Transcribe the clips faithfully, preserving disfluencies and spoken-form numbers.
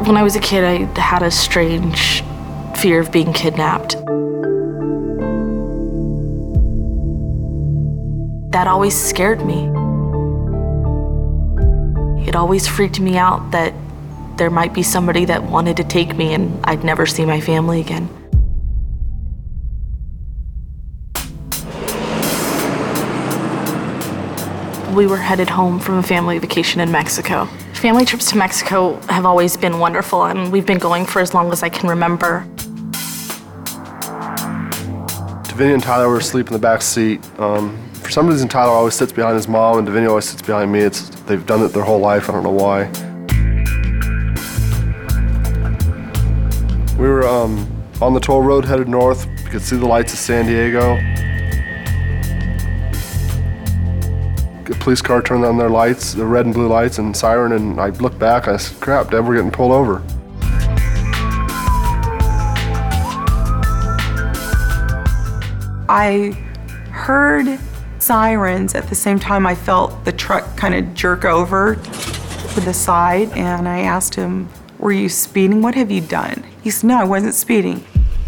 When I was a kid, I had a strange fear of being kidnapped. That always scared me. It always freaked me out that there might be somebody that wanted to take me and I'd never see my family again. We were headed home from a family vacation in Mexico. Family trips to Mexico have always been wonderful, and we've been going for as long as I can remember. Davinia and Tyler were asleep in the back seat. Um, for some reason, Tyler always sits behind his mom, and Davinia always sits behind me. It's, they've done it their whole life. I don't know why. We were um, on the toll road headed north. We could see the lights of San Diego. A police car turned on their lights, the red and blue lights and siren, and I looked back and I said, crap, Dad, we're getting pulled over. I heard sirens. At the same time, I felt the truck kind of jerk over to the side, and I asked him, were you speeding? What have you done? He said, no, I wasn't speeding.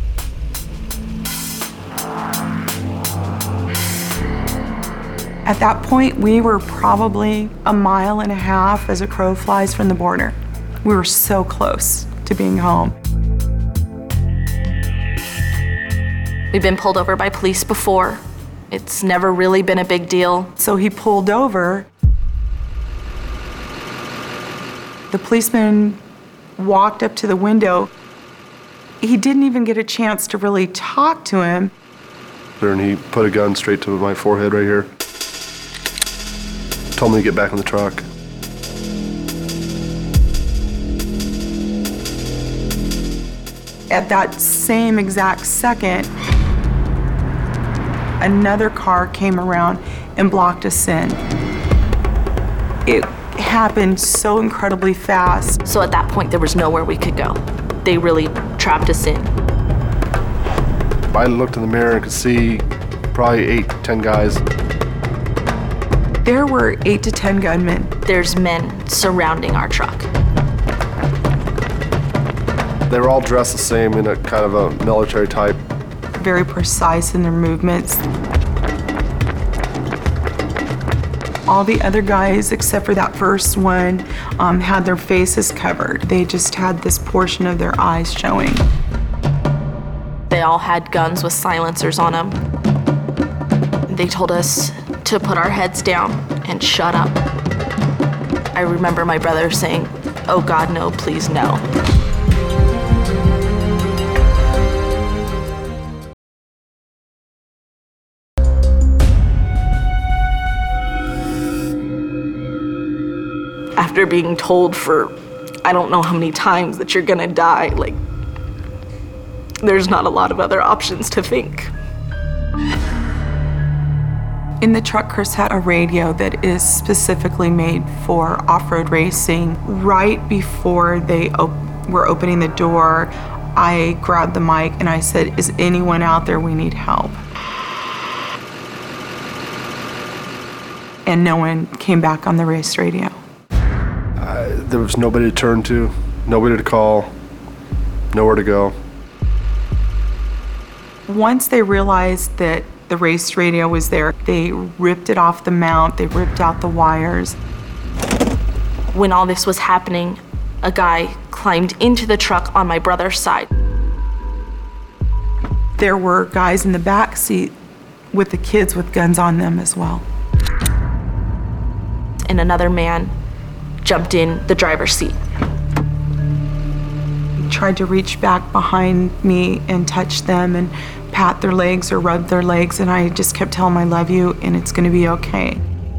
At that point, we were probably a mile and a half as a crow flies from the border. We were so close to being home. We've been pulled over by police before. It's never really been a big deal. So he pulled over. The policeman walked up to the window. He didn't even get a chance to really talk to him. And he put a gun straight to my forehead right here. Told me to get back in the truck. At that same exact second, another car came around and blocked us in. It happened so incredibly fast. So at that point, there was nowhere we could go. They really trapped us in. I looked in the mirror and could see probably eight, ten guys. There were eight to ten gunmen. There's men surrounding our truck. They were all dressed the same in a kind of a military type. Very precise in their movements. All the other guys, except for that first one, um, had their faces covered. They just had this portion of their eyes showing. They all had guns with silencers on them. They told us to put our heads down and shut up. I remember my brother saying, "Oh God, no, please no." After being told for I don't know how many times that you're gonna die, like, there's not a lot of other options to think. In the truck, Chris had a radio that is specifically made for off-road racing. Right before they op were opening the door, I grabbed the mic and I said, "Is anyone out there? We need help." And no one came back on the race radio. Uh, there was nobody to turn to, nobody to call, nowhere to go. Once they realized that the race radio was there, they ripped it off the mount, they ripped out the wires. When all this was happening, a guy climbed into the truck on my brother's side. There were guys in the back seat with the kids with guns on them as well. And another man jumped in the driver's seat. He tried to reach back behind me and touch them and pat their legs or rub their legs, and I just kept telling them I love you and it's gonna be okay.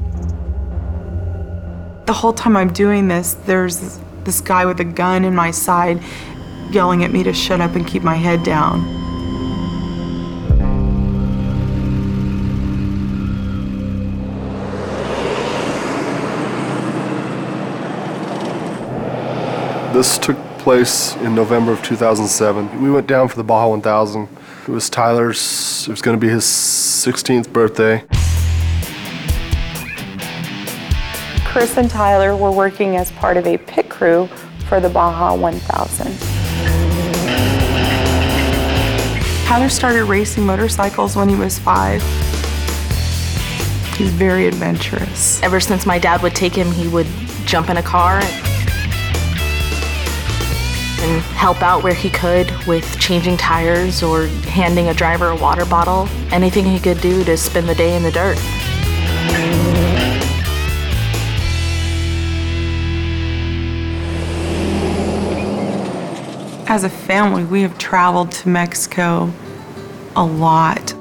The whole time I'm doing this, there's this guy with a gun in my side yelling at me to shut up and keep my head down. This took place in November of two thousand seven. We went down for the Baja one thousand. It was Tyler's, it was gonna be his sixteenth birthday. Chris and Tyler were working as part of a pit crew for the Baja one thousand. Tyler started racing motorcycles when he was five. He's very adventurous. Ever since my dad would take him, he would jump in a car and help out where he could with changing tires or handing a driver a water bottle. Anything he could do to spend the day in the dirt. As a family, we have traveled to Mexico a lot.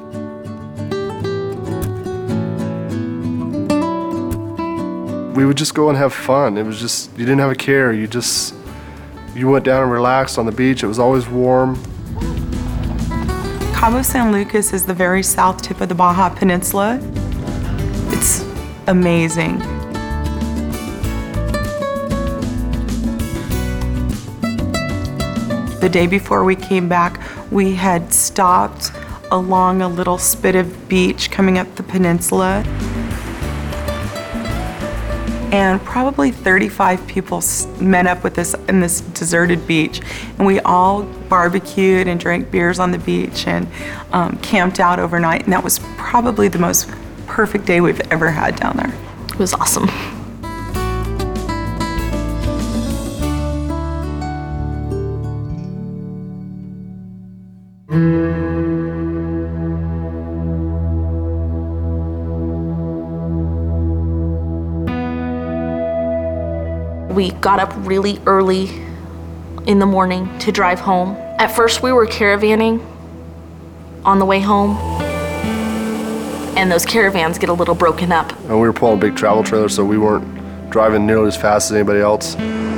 We would just go and have fun. It was just, you didn't have a care. You just, you went down and relaxed on the beach. It was always warm. Cabo San Lucas is the very south tip of the Baja Peninsula. It's amazing. The day before we came back, we had stopped along a little spit of beach coming up the peninsula. And probably thirty-five people s- met up with us in this deserted beach. And we all barbecued and drank beers on the beach and um, camped out overnight. And that was probably the most perfect day we've ever had down there. It was awesome. We got up really early in the morning to drive home. At first we were caravanning on the way home, and those caravans get a little broken up. And we were pulling a big travel trailer, so we weren't driving nearly as fast as anybody else.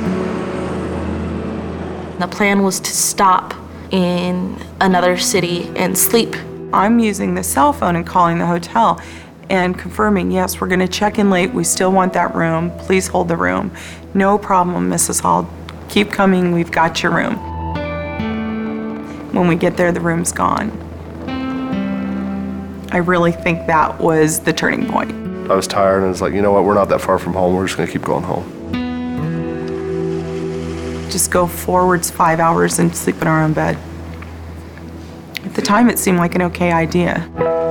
The plan was to stop in another city and sleep. I'm using the cell phone and calling the hotel and confirming, yes, we're gonna check in late. We still want that room. Please hold the room. No problem, Missus Hall. Keep coming, we've got your room. When we get there, the room's gone. I really think that was the turning point. I was tired and it's like, you know what, we're not that far from home. We're just gonna keep going home. Just go forwards five hours and sleep in our own bed. At the time, it seemed like an okay idea.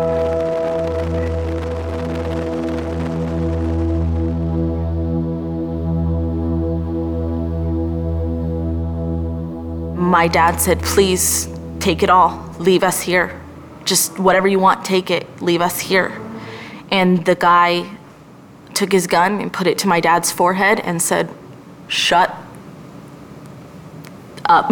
My dad said, please take it all, leave us here. Just whatever you want, take it, leave us here. And the guy took his gun and put it to my dad's forehead and said, shut up.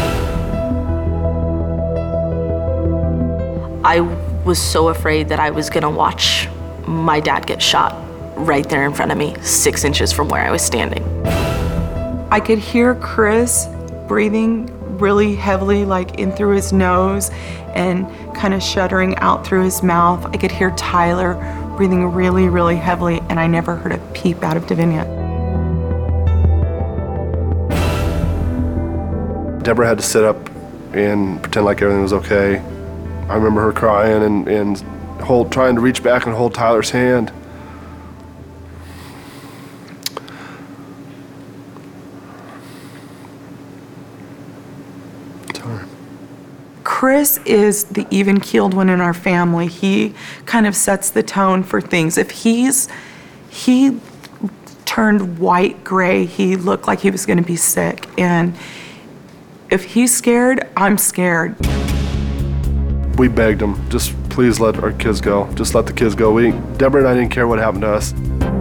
I was so afraid that I was gonna watch my dad get shot right there in front of me, six inches from where I was standing. I could hear Chris breathing really heavily, like in through his nose and kind of shuddering out through his mouth. I could hear Tyler breathing really, really heavily, and I never heard a peep out of Davinia. Deborah had to sit up and pretend like everything was okay. I remember her crying and, and hold, trying to reach back and hold Tyler's hand. Chris is the even-keeled one in our family. He kind of sets the tone for things. If he's, he turned white gray, he looked like he was gonna be sick. And if he's scared, I'm scared. We begged him, just please let our kids go. Just let the kids go. We, Deborah and I didn't care what happened to us.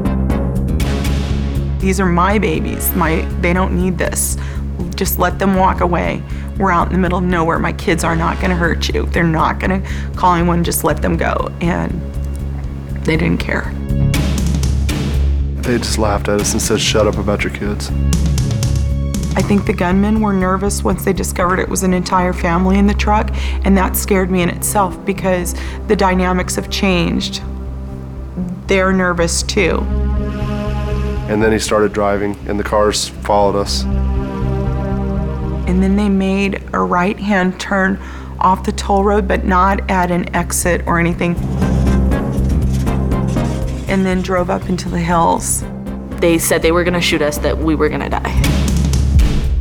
These are my babies. My, they don't need this. Just let them walk away. We're out in the middle of nowhere. My kids are not gonna hurt you. They're not gonna call anyone, just let them go. And they didn't care. They just laughed at us and said, shut up about your kids. I think the gunmen were nervous once they discovered it was an entire family in the truck, and that scared me in itself because the dynamics have changed. They're nervous too. And then he started driving and the cars followed us. And then they made a right-hand turn off the toll road, but not at an exit or anything. And then drove up into the hills. They said they were gonna shoot us, that we were gonna die.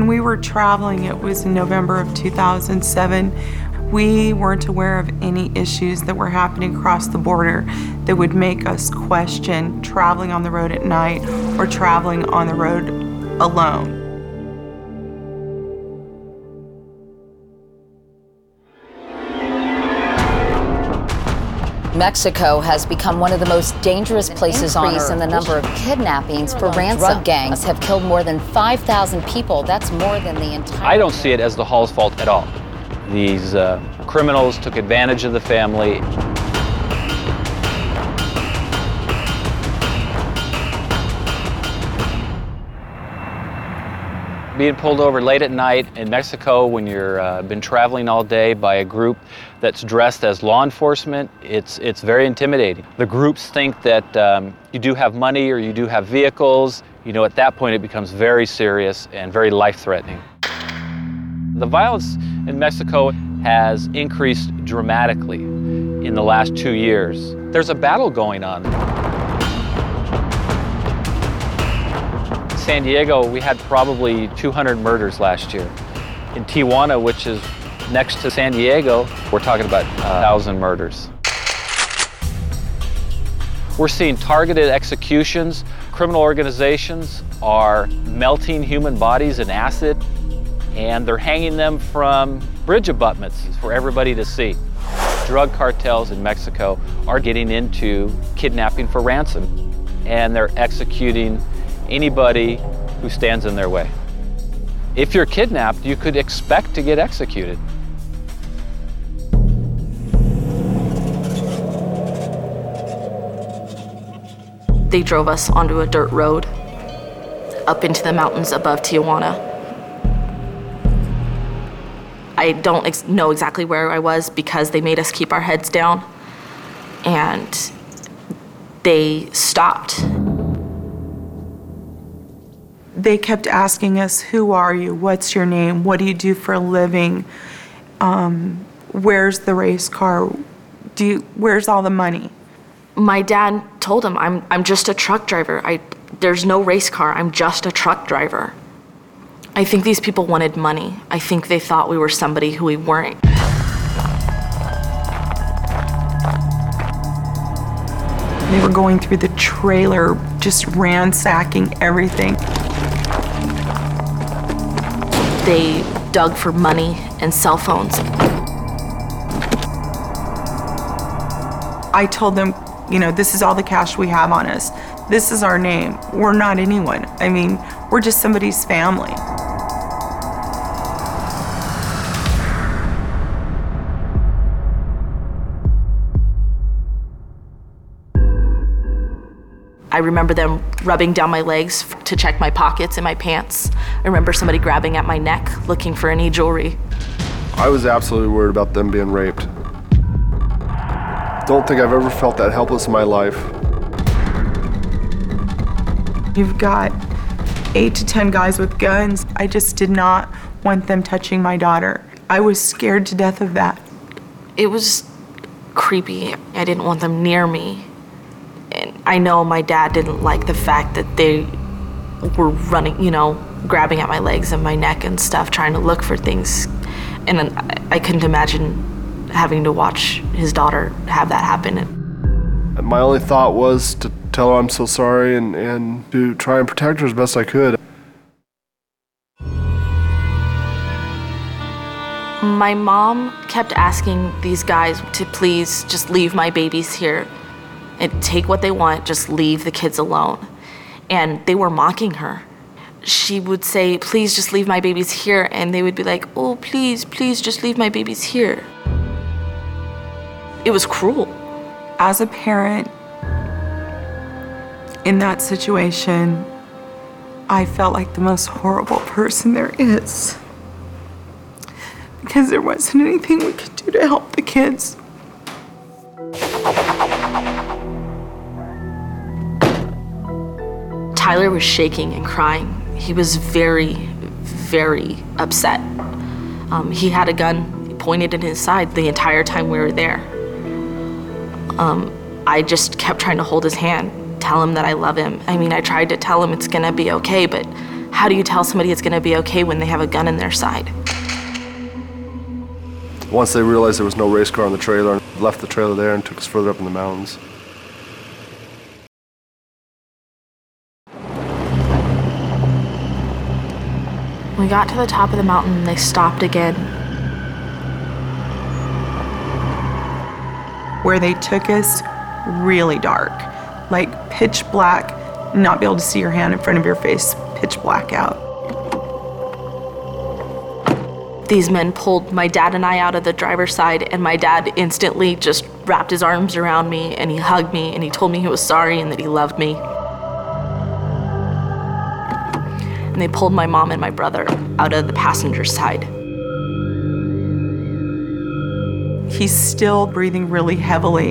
When we were traveling, it was in November of two thousand seven. We weren't aware of any issues that were happening across the border that would make us question traveling on the road at night or traveling on the road alone. Mexico has become one of the most dangerous places on earth. In the number of kidnappings for ransom. Drug gangs have killed more than five thousand people. That's more than the entire... I don't see it as the Hall's fault at all. These uh, criminals took advantage of the family. Being pulled over late at night in Mexico when you've uh, been traveling all day by a group that's dressed as law enforcement, it's, it's very intimidating. The groups think that um, you do have money or you do have vehicles. You know, at that point it becomes very serious and very life-threatening. The violence in Mexico has increased dramatically in the last two years. There's a battle going on. San Diego, we had probably two hundred murders last year. In Tijuana, which is next to San Diego, we're talking about one thousand murders. We're seeing targeted executions. Criminal organizations are melting human bodies in acid, and they're hanging them from bridge abutments for everybody to see. Drug cartels in Mexico are getting into kidnapping for ransom, and they're executing anybody who stands in their way. If you're kidnapped, you could expect to get executed. They drove us onto a dirt road up into the mountains above Tijuana. I don't ex- know exactly where I was because they made us keep our heads down, and they stopped. They kept asking us, who are you? What's your name? What do you do for a living? Um, where's the race car? Do you, where's all the money? My dad told him, I'm, I'm just a truck driver. I, there's no race car. I'm just a truck driver. I think these people wanted money. I think they thought we were somebody who we weren't. They were going through the trailer, just ransacking everything. They dug for money and cell phones. I told them, you know, this is all the cash we have on us. This is our name. We're not anyone. I mean, we're just somebody's family. I remember them rubbing down my legs to check my pockets and my pants. I remember somebody grabbing at my neck, looking for any jewelry. I was absolutely worried about them being raped. Don't think I've ever felt that helpless in my life. You've got eight to ten guys with guns. I just did not want them touching my daughter. I was scared to death of that. It was creepy. I didn't want them near me. And I know my dad didn't like the fact that they were running, you know, grabbing at my legs and my neck and stuff, trying to look for things. And I couldn't imagine having to watch his daughter have that happen. And my only thought was to tell her I'm so sorry and, and to try and protect her as best I could. My mom kept asking these guys to please just leave my babies here and take what they want, just leave the kids alone. And they were mocking her. She would say, please just leave my babies here. And they would be like, oh, please, please just leave my babies here. It was cruel. As a parent in that situation, I felt like the most horrible person there is. Because there wasn't anything we could do to help the kids. Tyler was shaking and crying. He was very, very upset. Um, he had a gun pointed in his side the entire time we were there. Um, I just kept trying to hold his hand, tell him that I love him. I mean, I tried to tell him it's gonna be okay, but How do you tell somebody it's gonna be okay when they have a gun in their side? Once they realized there was no race car on the trailer, left the trailer there and took us further up in the mountains. We got to the top of the mountain and they stopped again. Where they took us, really dark, like pitch black, not be able to see your hand in front of your face, pitch black out. These men pulled my dad and I out of the driver's side, and my dad instantly just wrapped his arms around me and he hugged me and he told me he was sorry and that he loved me. And they pulled my mom and my brother out of the passenger side. He's still breathing really heavily.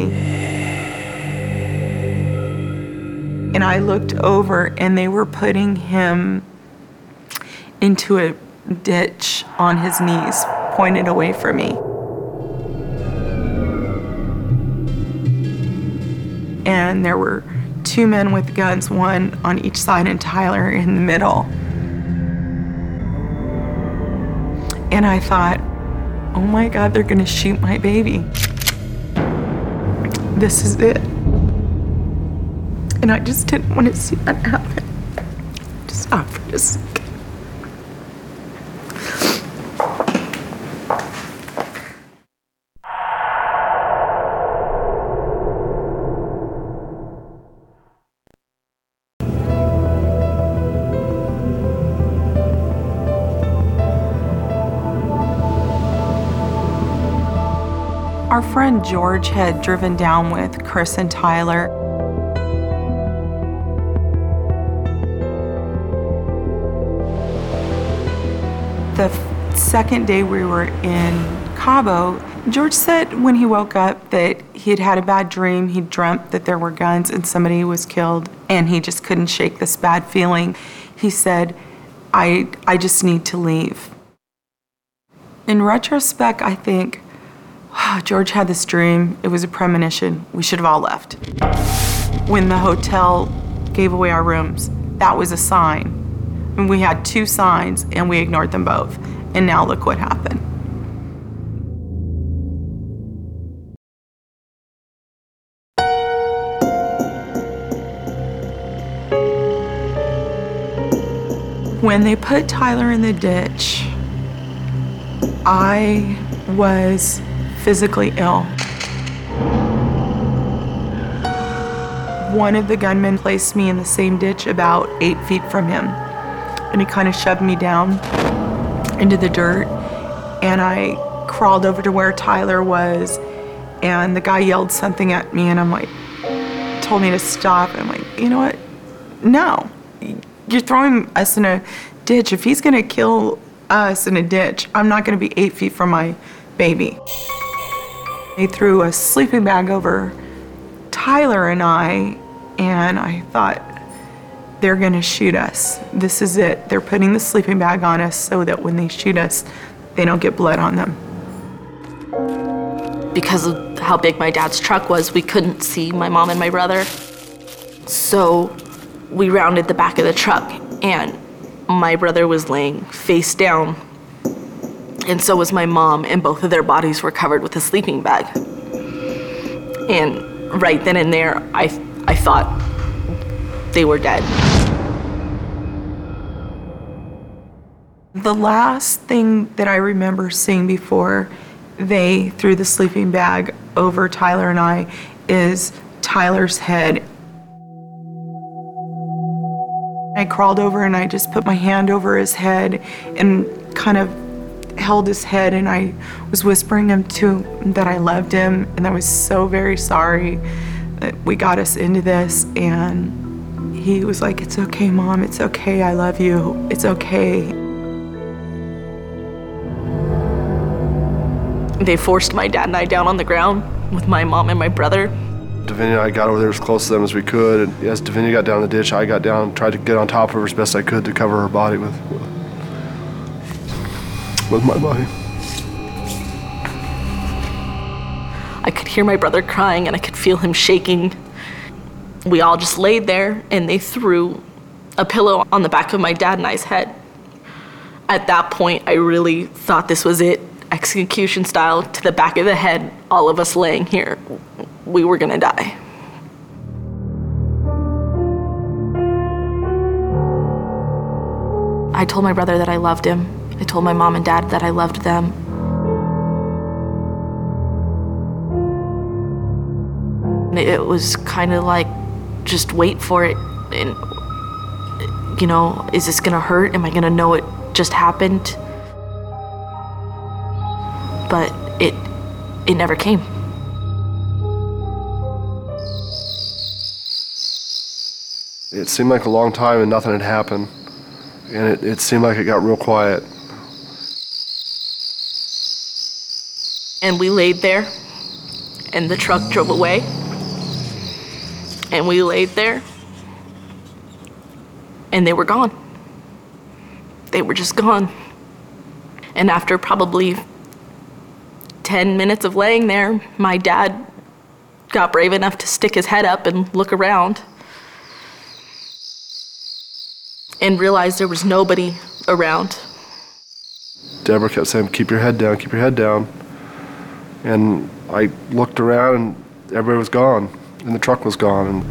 And I looked over and they were putting him into a ditch on his knees, pointed away from me. And there were two men with guns, one on each side and Tyler in the middle. And I thought, oh my God, they're gonna shoot my baby. This is it. And I just didn't want to see that happen. Just stop for just a second. Our friend George had driven down with Chris and Tyler. The f- second day we were in Cabo, George said when he woke up that he had had a bad dream. He dreamt that there were guns and somebody was killed, and he just couldn't shake this bad feeling. He said, I, I just need to leave. In retrospect, I think, oh, George had this dream. It was a premonition. We should have all left. When the hotel gave away our rooms, that was a sign. And we had two signs and we ignored them both. And now look what happened. When they put Tyler in the ditch, I was physically ill. One of the gunmen placed me in the same ditch about eight feet from him. And he kind of shoved me down into the dirt. And I crawled over to where Tyler was. And the guy yelled something at me and I'm like, told me to stop. And I'm like, you know what? No, you're throwing us in a ditch. If he's gonna kill us in a ditch, I'm not gonna be eight feet from my baby. They threw a sleeping bag over Tyler and I, and I thought, they're gonna shoot us. This is it. They're putting the sleeping bag on us so that when they shoot us, they don't get blood on them. Because of how big my dad's truck was, we couldn't see my mom and my brother. So we rounded the back of the truck, and my brother was laying face down, and so was my mom, and both of their bodies were covered with a sleeping bag. And right then and there, I, I thought they were dead. The last thing that I remember seeing before they threw the sleeping bag over Tyler and I is Tyler's head. I crawled over and I just put my hand over his head and kind of held his head, and I was whispering him to him that I loved him and I was so very sorry that we got us into this. And he was like, "It's okay, Mom, it's okay, I love you, it's okay." They forced my dad and I down on the ground with my mom and my brother. Davinia and I got over there as close to them as we could, and as Davinia got down the ditch, I got down, tried to get on top of her as best I could to cover her body with, with my body. I could hear my brother crying and I could feel him shaking. We all just laid there, and they threw a pillow on the back of my dad and I's head. At that point, I really thought this was it, execution style, to the back of the head, all of us laying here. We were gonna die. I told my brother that I loved him. I told my mom and dad that I loved them. It was kind of like, just wait for it. And, you know, is this gonna hurt? Am I gonna know it just happened? But it, it never came. It seemed like a long time and nothing had happened. And it, it seemed like it got real quiet. And we laid there, and the truck drove away. And we laid there, and they were gone. They were just gone. And after probably ten minutes of laying there, my dad got brave enough to stick his head up and look around and realized there was nobody around. Deborah kept saying, keep your head down, keep your head down. And I looked around and everybody was gone, and the truck was gone. And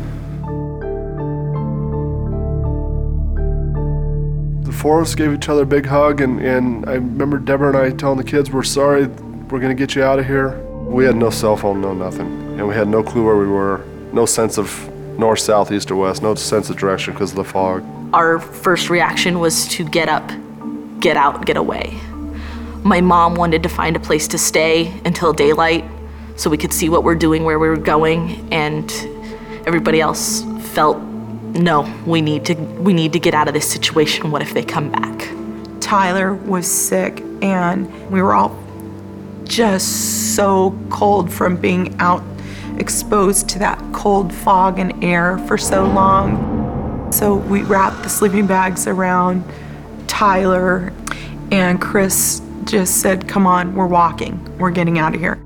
the four of us gave each other a big hug, and, and I remember Deborah and I telling the kids, we're sorry, we're gonna get you out of here. We had no cell phone, no nothing, and we had no clue where we were, no sense of north, south, east, or west, no sense of direction because of the fog. Our first reaction was to get up, get out, get away. My mom wanted to find a place to stay until daylight so we could see what we're doing, where we were going, and everybody else felt, no, we need to, we need to get out of this situation. What if they come back? Tyler was sick, and we were all just so cold from being out exposed to that cold fog and air for so long. So we wrapped the sleeping bags around Tyler, and Chris just said, come on, we're walking. We're getting out of here.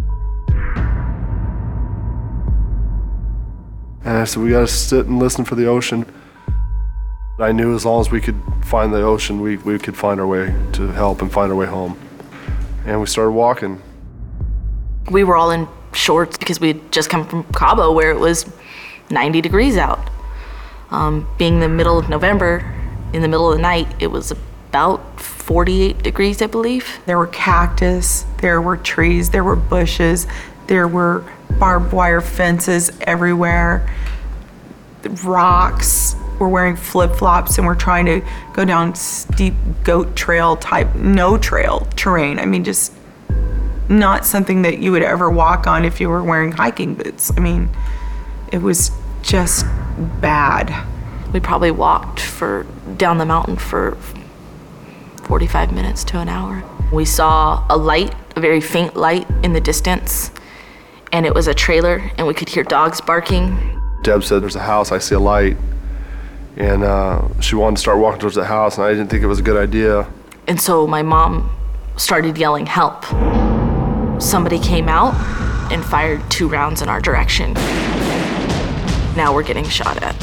And I said, we gotta sit and listen for the ocean. I knew as long as we could find the ocean, we, we could find our way to help and find our way home. And we started walking. We were all in shorts because we had just come from Cabo where it was ninety degrees out. Um, being the middle of November, in the middle of the night, it was about forty-eight degrees, I believe. There were cactus, there were trees, there were bushes, there were barbed wire fences everywhere, rocks. We're wearing flip-flops and we're trying to go down steep goat trail type, no trail terrain. I mean, just not something that you would ever walk on if you were wearing hiking boots. I mean, it was just bad. We probably walked for down the mountain for forty-five minutes to an hour. We saw a light, a very faint light in the distance, and it was a trailer, and we could hear dogs barking. Deb said, there's a house, I see a light. And uh, she wanted to start walking towards the house, and I didn't think it was a good idea. And so my mom started yelling, help. Somebody came out and fired two rounds in our direction. Now we're getting shot at.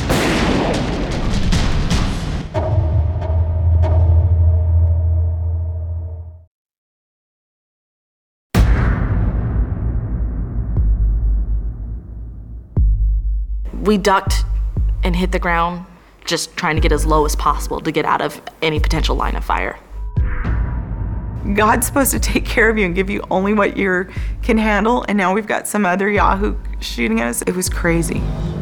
We ducked and hit the ground, just trying to get as low as possible to get out of any potential line of fire. God's supposed to take care of you and give you only what you can handle, and now we've got some other Yahoo shooting at us. It was crazy.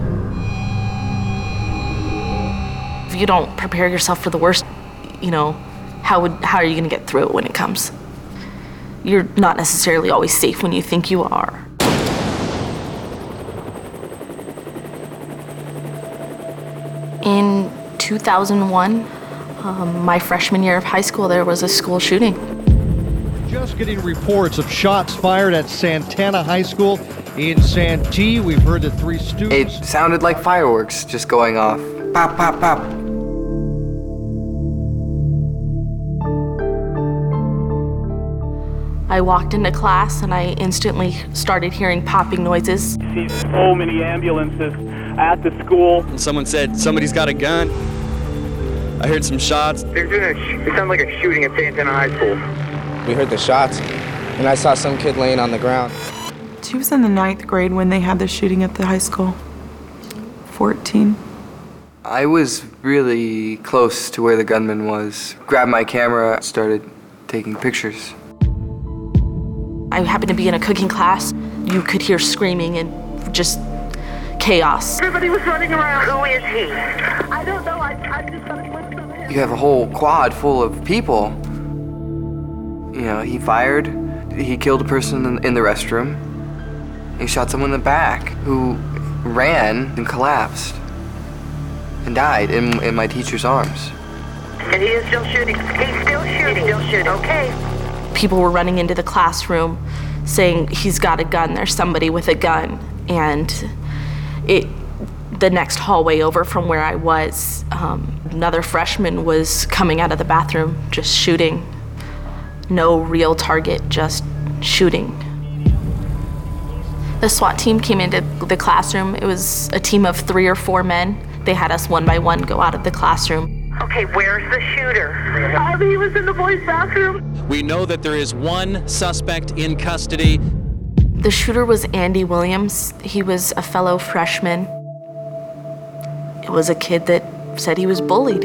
If you don't prepare yourself for the worst, you know, how would how are you gonna get through it when it comes? You're not necessarily always safe when you think you are. In two thousand one, um, my freshman year of high school, there was a school shooting. Just getting reports of shots fired at Santana High School in Santee. We've heard that three students... It sounded like fireworks just going off. Pop, pop, pop. I walked into class and I instantly started hearing popping noises. You see so many ambulances at the school. Someone said, somebody's got a gun. I heard some shots. They're doing a sh- it sounded like a shooting at Santana High School. We heard the shots, and I saw some kid laying on the ground. She was in the ninth grade when they had the shooting at the high school. fourteen. I was really close to where the gunman was. Grabbed my camera, started taking pictures. I happened to be in a cooking class. You could hear screaming and just chaos. Everybody was running around. Who is he? I don't know. I, I just got a glimpse of him. You have a whole quad full of people. You know, he fired, he killed a person in, in the restroom. He shot someone in the back who ran and collapsed and died in, in my teacher's arms. And he is still shooting. He's still shooting. He's still shooting. Okay. People were running into the classroom saying, he's got a gun, there's somebody with a gun. And it, the next hallway over from where I was, um, another freshman was coming out of the bathroom just shooting. No real target, just shooting. The SWAT team came into the classroom. It was a team of three or four men. They had us one by one go out of the classroom. Okay, where's the shooter? Uh, he was in the boys' bathroom. We know that there is one suspect in custody. The shooter was Andy Williams. He was a fellow freshman. It was a kid that said he was bullied.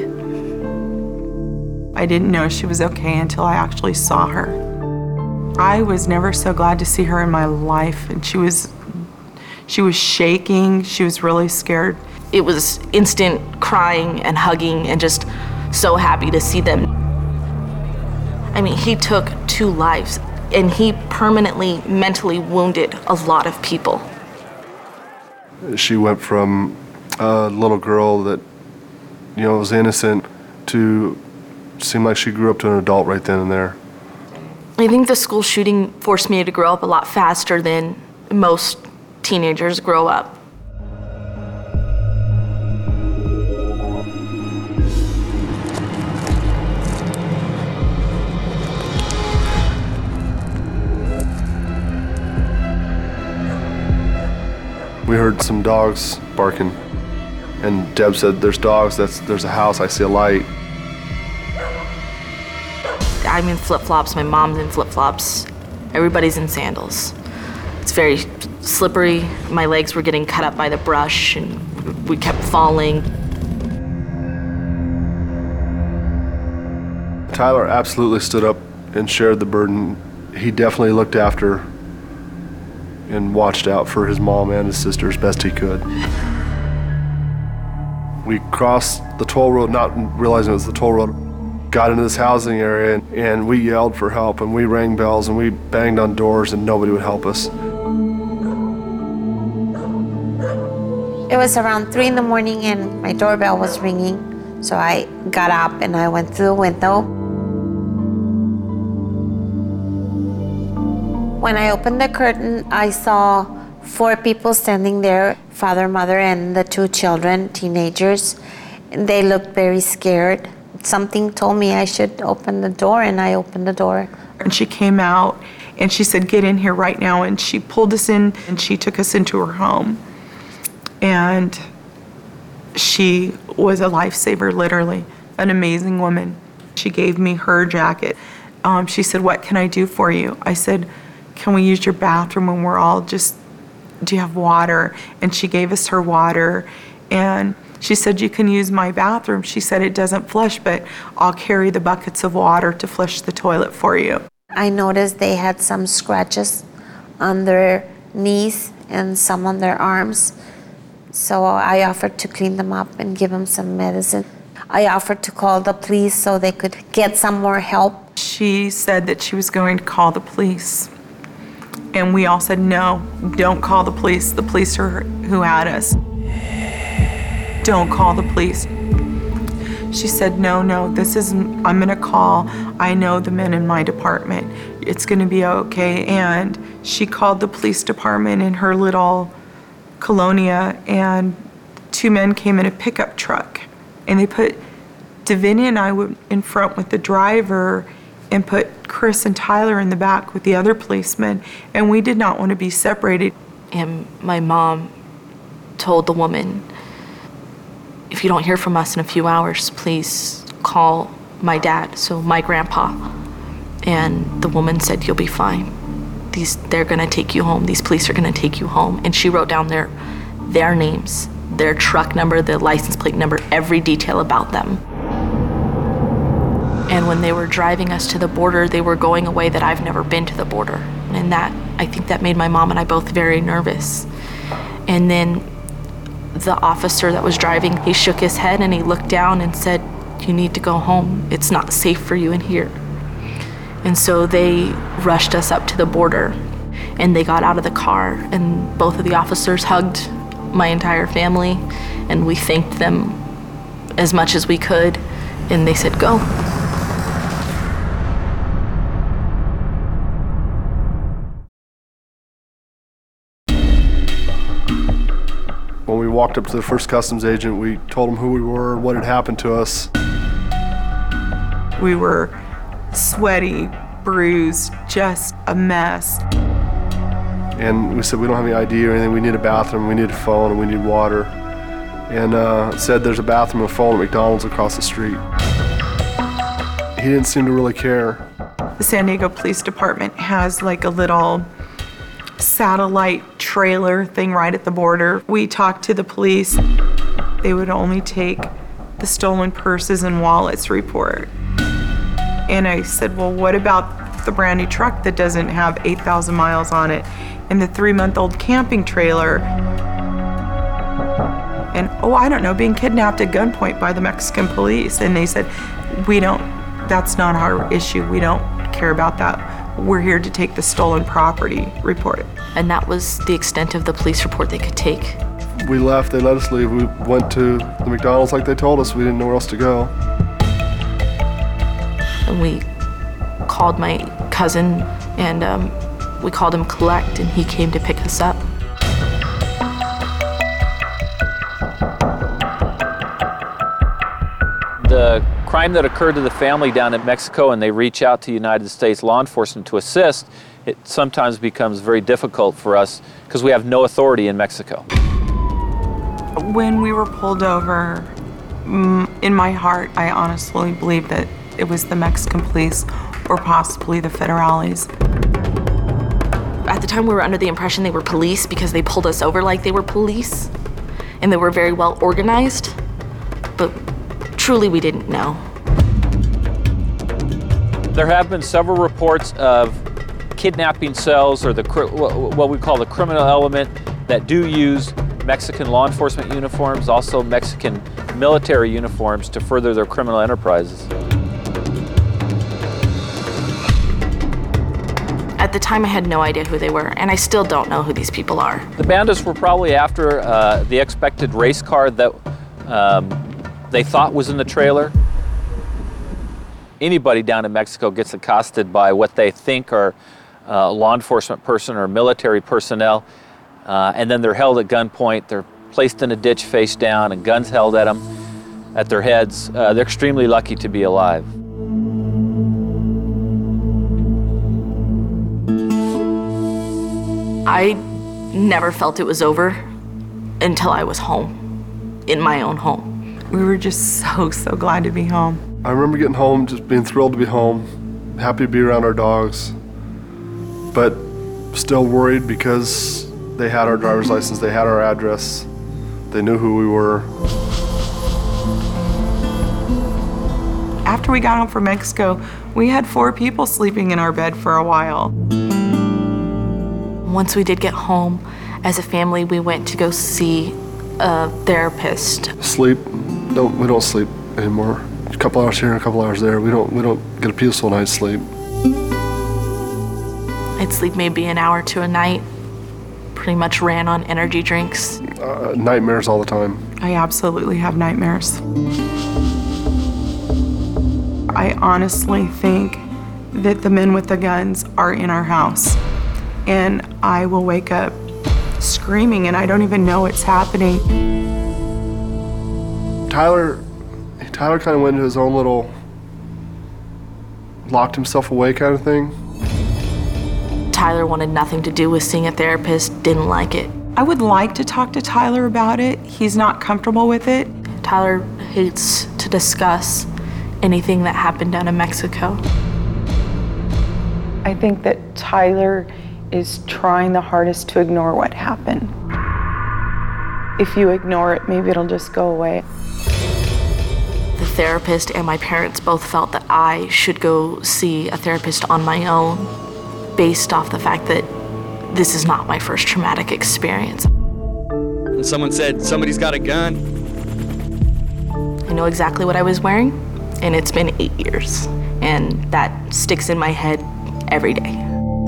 I didn't know she was okay until I actually saw her. I was never so glad to see her in my life, and she was, she was shaking, she was really scared. It was instant crying and hugging and just so happy to see them. I mean, he took two lives, and he permanently mentally wounded a lot of people. She went from a little girl that, you know, was innocent to seemed like she grew up to an adult right then and there. I think the school shooting forced me to grow up a lot faster than most teenagers grow up. We heard some dogs barking, and Deb said, there's dogs, that's, there's a house, I see a light. I'm in flip-flops, my mom's in flip-flops, everybody's in sandals. It's very slippery, my legs were getting cut up by the brush and we kept falling. Tyler absolutely stood up and shared the burden. He definitely looked after and watched out for his mom and his sister as best he could. We crossed the toll road, not realizing it was the toll road. Got into this housing area and, and we yelled for help and we rang bells and we banged on doors and nobody would help us. It was around three in the morning and my doorbell was ringing. So I got up and I went through the window. When I opened the curtain, I saw four people standing there, father, mother, and the two children, teenagers. They looked very scared. Something told me I should open the door, and I opened the door. And she came out, and she said, get in here right now, and she pulled us in, and she took us into her home. And she was a lifesaver, literally, an amazing woman. She gave me her jacket. Um, she said, what can I do for you? I said, can we use your bathroom when we're all just, do you have water? And she gave us her water, and she said, you can use my bathroom. She said, it doesn't flush, but I'll carry the buckets of water to flush the toilet for you. I noticed they had some scratches on their knees and some on their arms. So I offered to clean them up and give them some medicine. I offered to call the police so they could get some more help. She said that she was going to call the police. And we all said, no, don't call the police. The police are who had us. Don't call the police. She said, no, no, this is, I'm gonna call. I know the men in my department. It's gonna be okay. And she called the police department in her little colonia, and two men came in a pickup truck. And they put Davina and I in front with the driver and put Chris and Tyler in the back with the other policemen. And we did not want to be separated. And my mom told the woman, if you don't hear from us in a few hours, please call my dad, so my grandpa. And the woman said, you'll be fine. These, they're gonna take you home. These police are gonna take you home. And she wrote down their, their names, their truck number, their license plate number, every detail about them. And when they were driving us to the border, they were going a way that I've never been to the border. And that, I think that made my mom and I both very nervous. And then the officer that was driving, he shook his head and he looked down and said, you need to go home. It's not safe for you in here. And so they rushed us up to the border and they got out of the car and both of the officers hugged my entire family and we thanked them as much as we could and they said, go. When we walked up to the first customs agent, we told him who we were, what had happened to us. We were sweaty, bruised, just a mess. And we said, we don't have any I D or anything. We need a bathroom, we need a phone, and we need water. And uh, said there's a bathroom and a phone at McDonald's across the street. He didn't seem to really care. The San Diego Police Department has like a little satellite trailer thing right at the border. We talked to the police. They would only take the stolen purses and wallets report. And I said, well, what about the brand new truck that doesn't have eight thousand miles on it and the three-month-old camping trailer? And, oh, I don't know, being kidnapped at gunpoint by the Mexican police. And they said, we don't, that's not our issue. We don't care about that. We're here to take the stolen property report. And that was the extent of the police report they could take. We left, they let us leave. We went to the McDonald's like they told us. We didn't know where else to go. And we called my cousin and um, we called him Collect and he came to pick us up. The crime that occurred to the family down in Mexico and they reach out to United States law enforcement to assist, it sometimes becomes very difficult for us because we have no authority in Mexico. When we were pulled over, in my heart, I honestly believe that it was the Mexican police or possibly the federales. At the time we were under the impression they were police because they pulled us over like they were police and they were very well organized, but truly we didn't know. There have been several reports of kidnapping cells or the what we call the criminal element that do use Mexican law enforcement uniforms, also Mexican military uniforms to further their criminal enterprises. At the time I had no idea who they were and I still don't know who these people are. The bandits were probably after uh, the expected race car that um, they thought was in the trailer. Anybody down in Mexico gets accosted by what they think are uh, law enforcement person or military personnel, uh, and then they're held at gunpoint. They're placed in a ditch face down and guns held at them, at their heads. Uh, they're extremely lucky to be alive. I never felt it was over until I was home, in my own home. We were just so, so glad to be home. I remember getting home, just being thrilled to be home, happy to be around our dogs, but still worried because they had our driver's license, they had our address, they knew who we were. After we got home from Mexico, we had four people sleeping in our bed for a while. Once we did get home, as a family, we went to go see a therapist. Sleep, don't, we don't sleep anymore. A couple hours here and a couple hours there. We don't, we don't get a peaceful night's sleep. I'd sleep maybe an hour to a night. Pretty much ran on energy drinks. Uh, nightmares all the time. I absolutely have nightmares. I honestly think that the men with the guns are in our house. And I will wake up screaming and I don't even know what's happening. Tyler, Tyler kind of went into his own little, locked himself away kind of thing. Tyler wanted nothing to do with seeing a therapist, didn't like it. I would like to talk to Tyler about it. He's not comfortable with it. Tyler hates to discuss anything that happened down in Mexico. I think that Tyler is trying the hardest to ignore what happened. If you ignore it, maybe it'll just go away. The therapist and my parents both felt that I should go see a therapist on my own based off the fact that this is not my first traumatic experience. And someone said, somebody's got a gun. I know exactly what I was wearing, and it's been eight years. And that sticks in my head every day.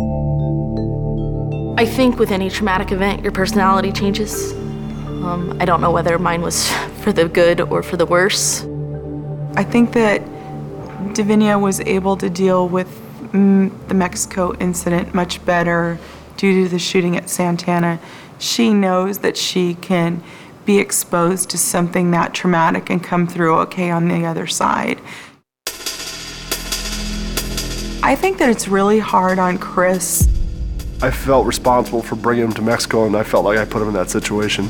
I think with any traumatic event, your personality changes. Um, I don't know whether mine was for the good or for the worse. I think that Davinia was able to deal with mm, the Mexico incident much better due to the shooting at Santana. She knows that she can be exposed to something that traumatic and come through okay on the other side. I think that it's really hard on Chris. I felt responsible for bringing him to Mexico, and I felt like I put him in that situation.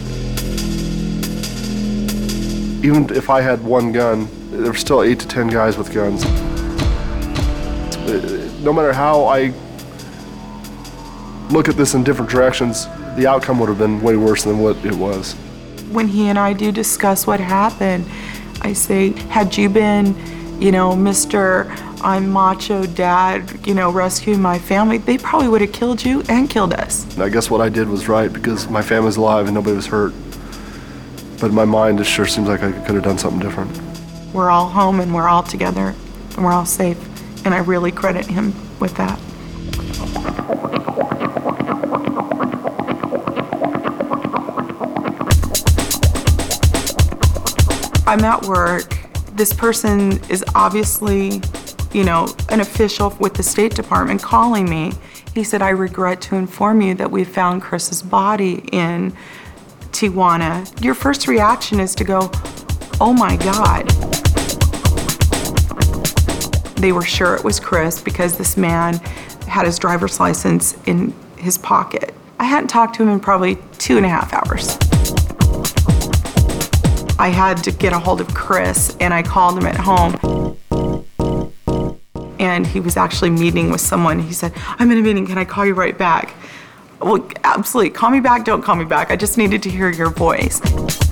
Even if I had one gun, there were still eight to ten guys with guns. No matter how I look at this in different directions, the outcome would have been way worse than what it was. When he and I do discuss what happened, I say, had you been, you know, Mister I'm macho dad, you know, rescuing my family, they probably would have killed you and killed us. And I guess what I did was right because my family's alive and nobody was hurt. But in my mind, it sure seems like I could have done something different. We're all home and we're all together and we're all safe. And I really credit him with that. I'm at work. This person is obviously, you know, an official with the State Department calling me. He said, I regret to inform you that we found Chris's body in Tijuana. Your first reaction is to go, oh my God. They were sure it was Chris because this man had his driver's license in his pocket. I hadn't talked to him in probably two and a half hours. I had to get a hold of Chris and I called him at home. And he was actually meeting with someone. He said, I'm in a meeting, can I call you right back? Well, absolutely, call me back, don't call me back. I just needed to hear your voice.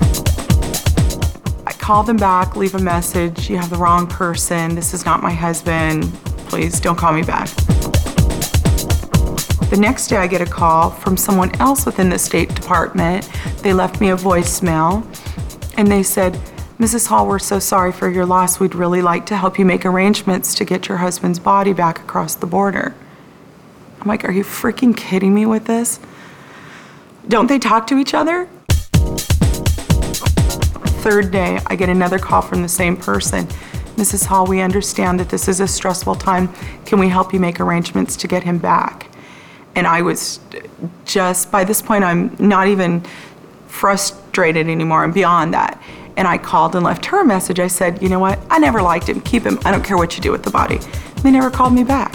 I called him back, leave a message, you have the wrong person, this is not my husband, please don't call me back. The next day I get a call from someone else within the State Department. They left me a voicemail and they said, Missus Hall, we're so sorry for your loss. We'd really like to help you make arrangements to get your husband's body back across the border. I'm like, are you freaking kidding me with this? Don't they talk to each other? Third day, I get another call from the same person. Missus Hall, we understand that this is a stressful time. Can we help you make arrangements to get him back? And I was just, by this point, I'm not even frustrated anymore. I'm beyond that. And I called and left her a message. I said, you know what? I never liked him. Keep him. I don't care what you do with the body. They never called me back.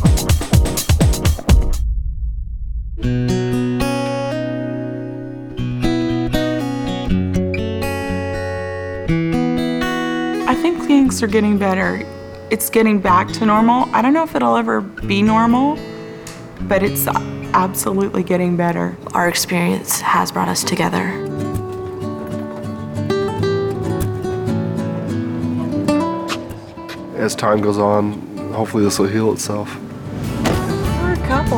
I think things are getting better. It's getting back to normal. I don't know if it'll ever be normal, but it's absolutely getting better. Our experience has brought us together. As time goes on, hopefully this will heal itself. We're a couple.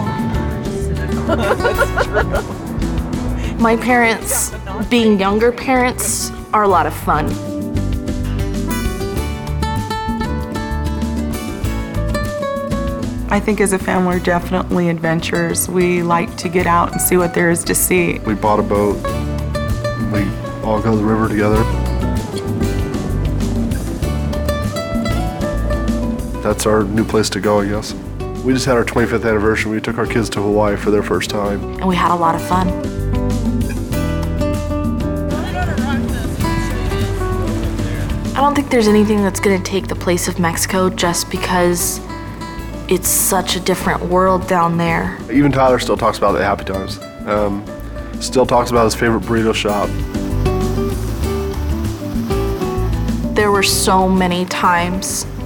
My parents, being younger parents, are a lot of fun. I think as a family, we're definitely adventurers. We like to get out and see what there is to see. We bought a boat. We all go to the river together. That's our new place to go, I guess. We just had our twenty-fifth anniversary. We took our kids to Hawaii for their first time. And we had a lot of fun. I don't think there's anything that's gonna take the place of Mexico just because it's such a different world down there. Even Tyler still talks about the happy times. Um, still talks about his favorite burrito shop. There were so many times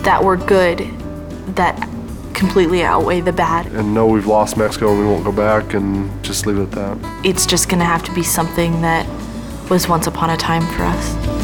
that were good that completely outweigh the bad. And know we've lost Mexico and we won't go back, and just leave it at that. It's just gonna have to be something that was once upon a time for us.